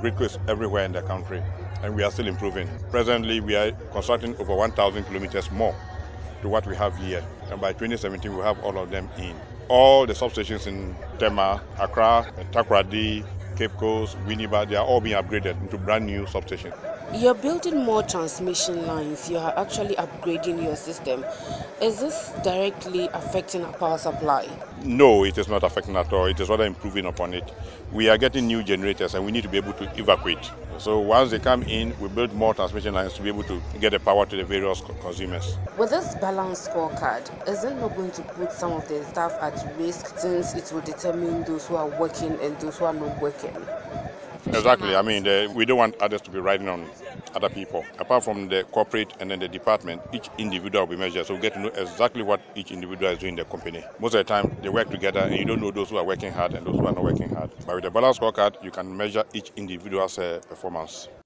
Gridco is everywhere in the country, and we are still improving. Presently, we are constructing over 1,000 kilometers more to what we have here, and by 2017, we'll have all of them in. All the substations in Tema, Accra, Takoradi, Cape Coast, Winneba, they are all being upgraded into brand new substations. You're building more transmission lines, you are actually upgrading your system. Is this directly affecting our power supply? No, it is not affecting at all. It is rather improving upon it. We are getting new generators and we need to be able to evacuate. So once they come in, we build more transmission lines to be able to get the power to the various consumers. With this balance scorecard, is it not going to put some of the staff at risk since it will determine those who are working and those who are not working? Exactly. I mean, we don't want others to be riding on other people. Apart from the corporate and then the department, each individual will be measured. So we get to know exactly what each individual is doing in the company. Most of the time, they work together and you don't know those who are working hard and those who are not working hard. But with the balance scorecard, you can measure each individual's performance.